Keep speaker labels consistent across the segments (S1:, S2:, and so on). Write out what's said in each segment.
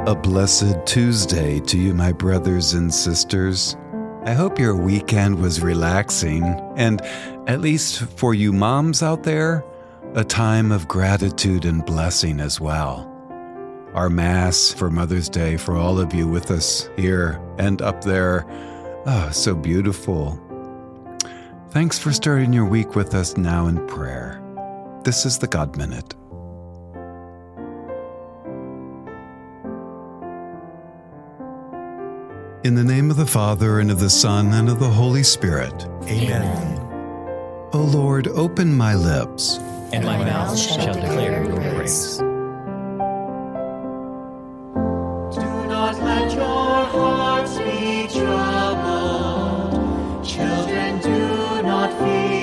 S1: A blessed Tuesday to you, my brothers and sisters. I hope your weekend was relaxing, and at least for you moms out there, a time of gratitude and blessing as well. Our Mass for Mother's Day for all of you with us here and up there, so beautiful. Thanks for starting your week with us now in prayer. This is the God Minute. In the name of the Father, and of the Son, and of the Holy Spirit.
S2: Amen.
S1: O Lord, open my lips,
S2: And my mouth shall declare your praise.
S3: Do not let your hearts be troubled. Children, do not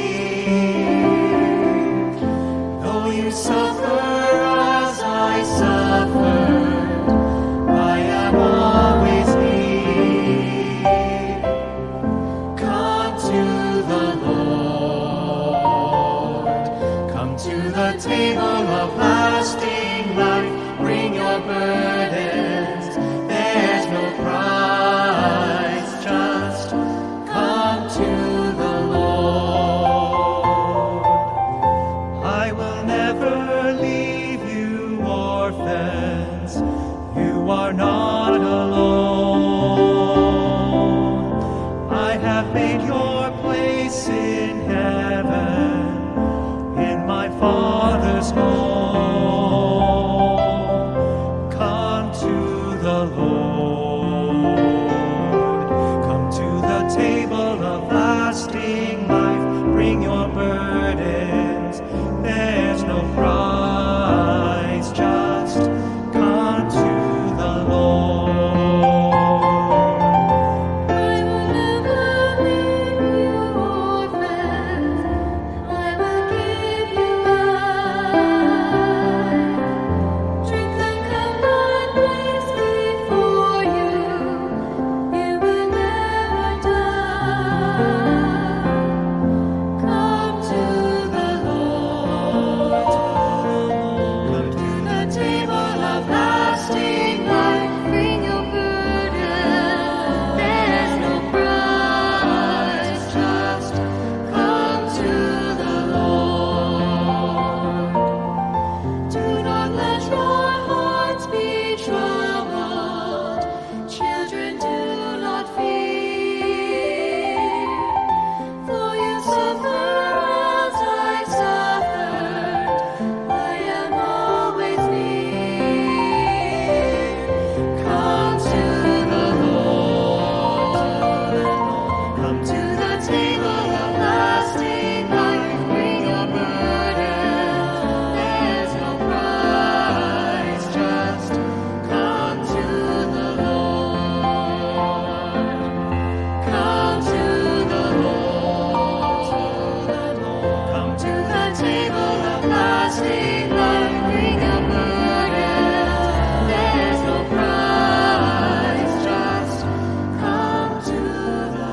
S3: fear. Though you suffer as I suffered, I am always near. Come to the Lord. Come to the table of lasting life. Bring your burdens. There's no price. Just come to the Lord. I will never leave you orphans. You are not alone. I have made your place in heaven, in my Father's home. Come to the Lord. Come to the table of lasting life. Bring your burdens. There's no price. Just come to the Lord.
S4: I will never leave you orphans. I will give you life. Drink the cup I place before you. You will never die. Come to the Lord. Come to the table of lasting life. Bring your burdens. There's no price. Just come to the Lord. Do not let your hearts be troubled. Children, do not fear. Though you suffer as I suffered, I am always near. Come to the Lord. Come to the table of lasting life. Bring your burdens. There's no price. Just come to the Lord. Come to the Lord. Come to the table of lasting life. Bring your burdens. There's no price. Just come to the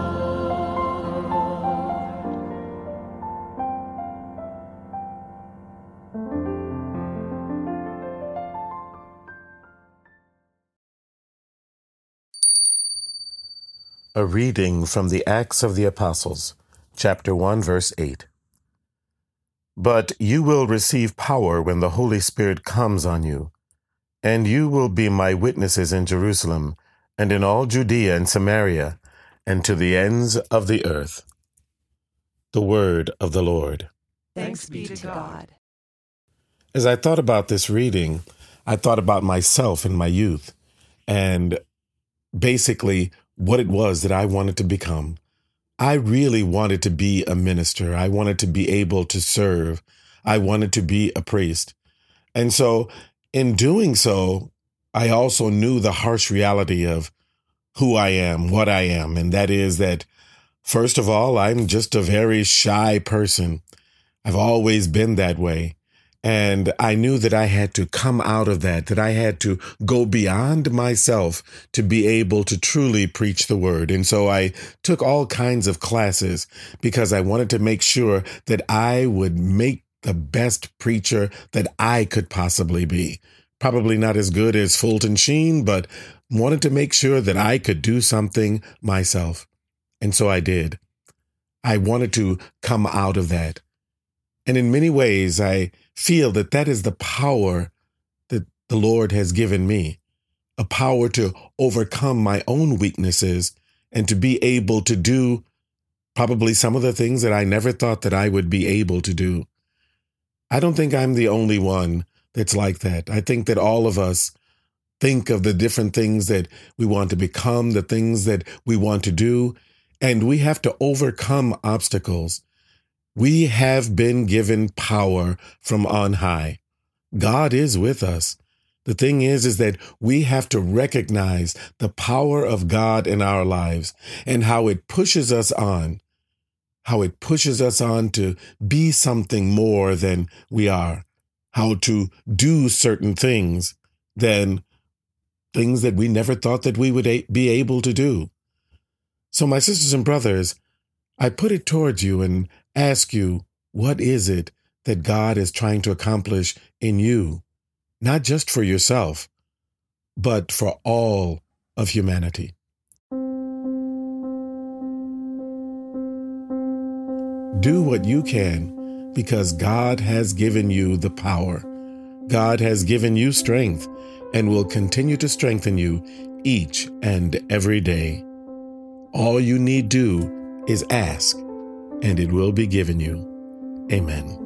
S5: A reading from the Acts of the Apostles, chapter 1, verse 8. But you will receive power when the Holy Spirit comes on you, and you will be my witnesses in Jerusalem and in all Judea and Samaria and to the ends of the earth. The word of the Lord.
S6: Thanks be to God.
S5: As I thought about this reading, I thought about myself in my youth and basically what it was that I wanted to become. I really wanted to be a minister. I wanted to be able to serve. I wanted to be a priest. And so in doing so, I also knew the harsh reality of who I am, what I am. And that is that, first of all, I'm just a very shy person. I've always been that way. And I knew that I had to come out of that I had to go beyond myself to be able to truly preach the word. And so I took all kinds of classes because I wanted to make sure that I would make the best preacher that I could possibly be. probably not as good as Fulton Sheen, but wanted to make sure that I could do something myself. And so I did. I wanted to come out of that. And in many ways, I feel that that is the power that the Lord has given me, a power to overcome my own weaknesses and to be able to do probably some of the things that I never thought that I would be able to do. I don't think I'm the only one that's like that. I think that all of us think of the different things that we want to become, the things that we want to do, and we have to overcome obstacles. We have been given power from on high. God is with us. The thing is that we have to recognize the power of God in our lives and how it pushes us on, to be something more than we are, how to do certain things than things that we never thought that we would be able to do. So my sisters and brothers, I put it towards you and ask you, what is it that God is trying to accomplish in you? Not just for yourself, but for all of humanity. Do what you can because God has given you the power. God has given you strength and will continue to strengthen you each and every day. All you need do is ask, and it will be given you. Amen.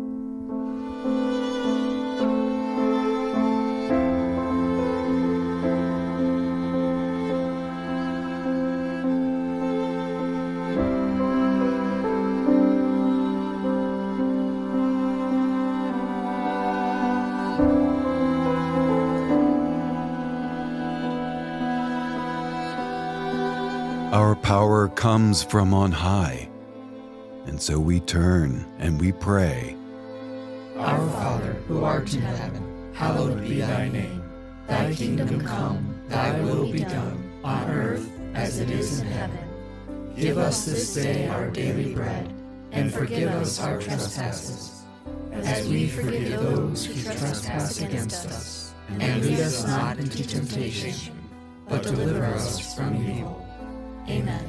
S1: Our power comes from on high, and so we turn and we pray.
S2: Our Father, who art in heaven, hallowed be thy name. Thy kingdom come, thy will be done, on earth as it is in heaven. Give us this day our daily bread, and forgive us our trespasses, as we forgive those who trespass against us. And lead us not into temptation, but deliver us from evil. Amen.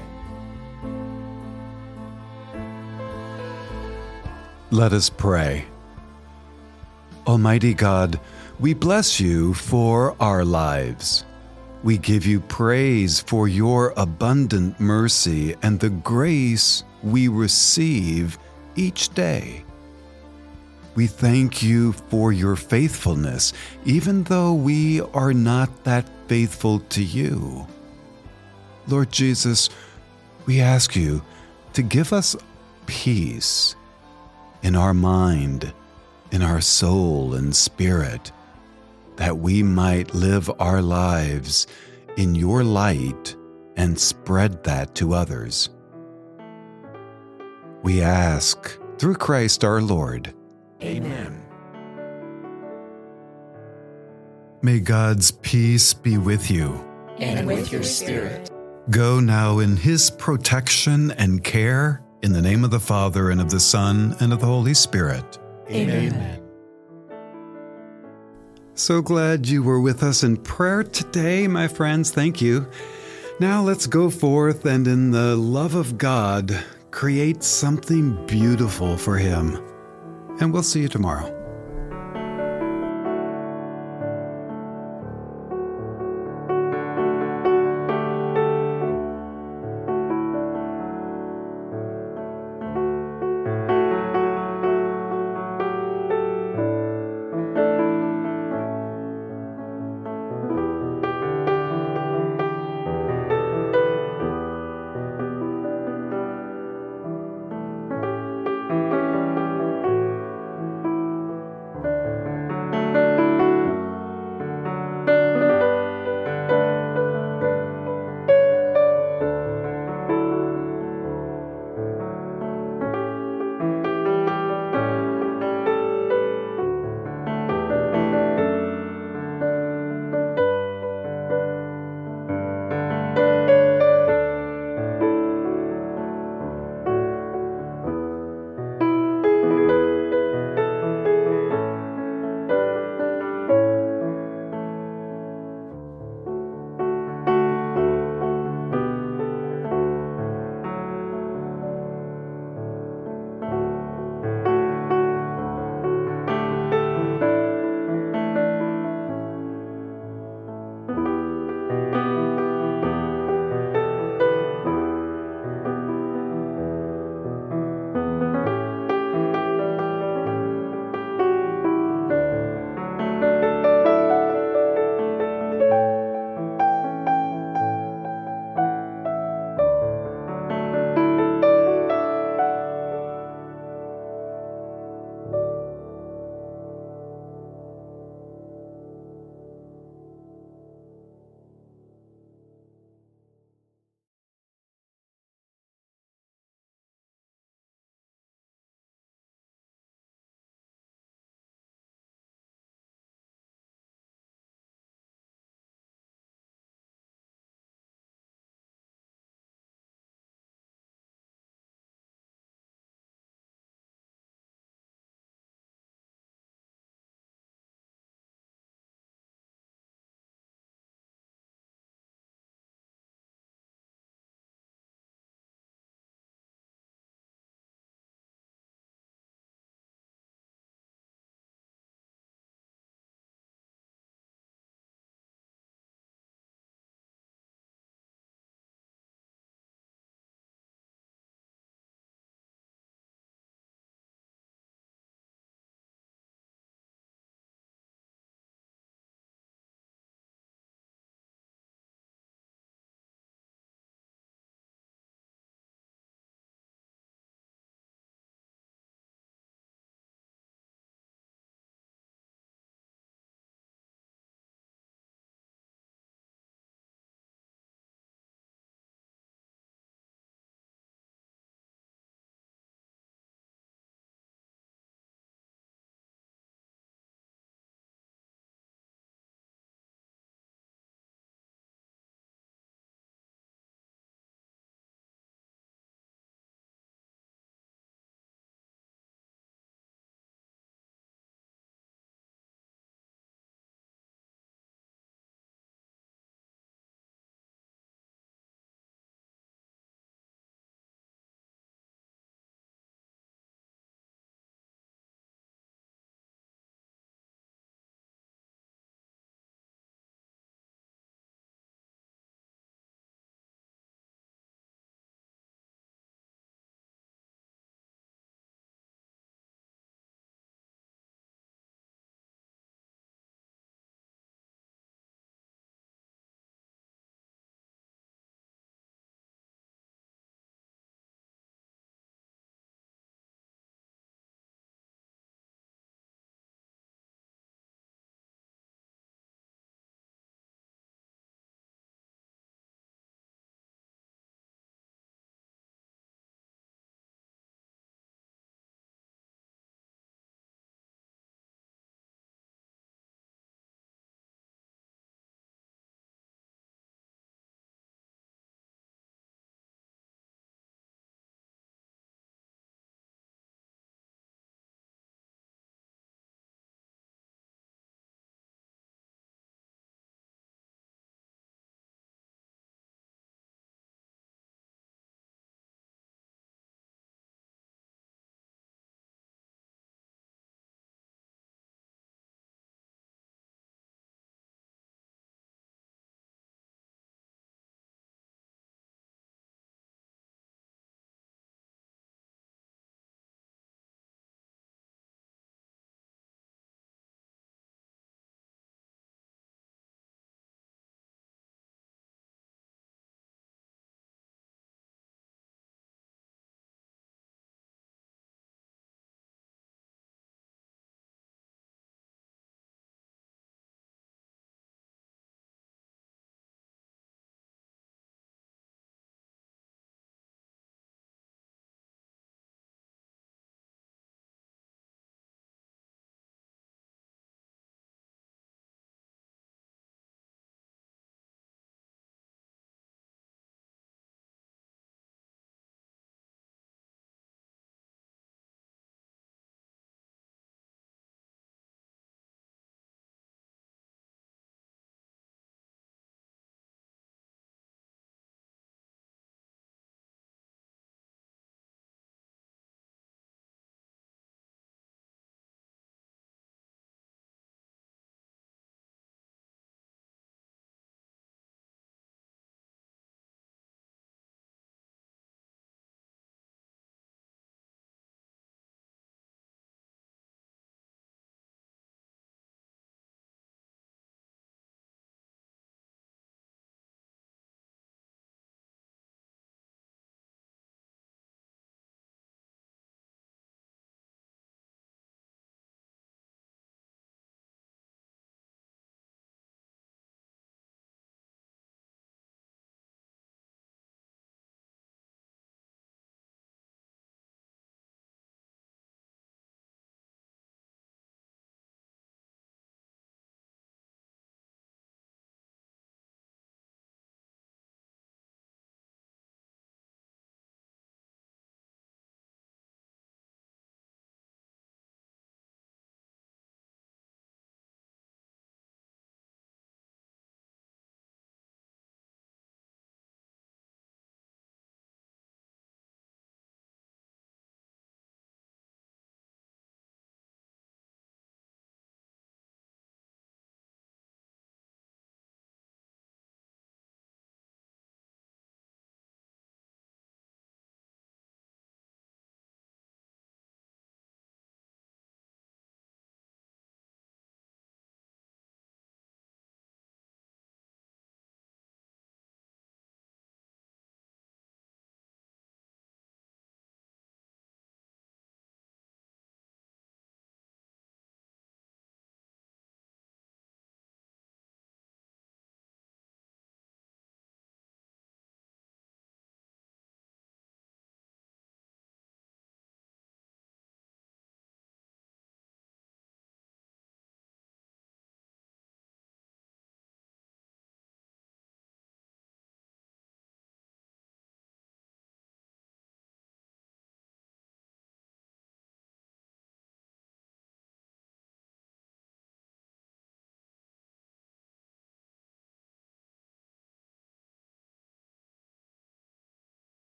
S1: Let us pray. Almighty God, we bless you for our lives. We give you praise for your abundant mercy and the grace we receive each day. We thank you for your faithfulness, even though we are not that faithful to you. Lord Jesus, we ask you to give us peace in our mind, in our soul and spirit, that we might live our lives in your light and spread that to others. We ask through Christ our Lord.
S2: Amen.
S1: May God's peace be with you.
S2: And with your spirit.
S1: Go now in his protection and care, in the name of the Father, and of the Son, and of the Holy Spirit.
S2: Amen.
S1: So glad you were with us in prayer today, my friends. Thank you. Now let's go forth and in the love of God, create something beautiful for him. And we'll see you tomorrow.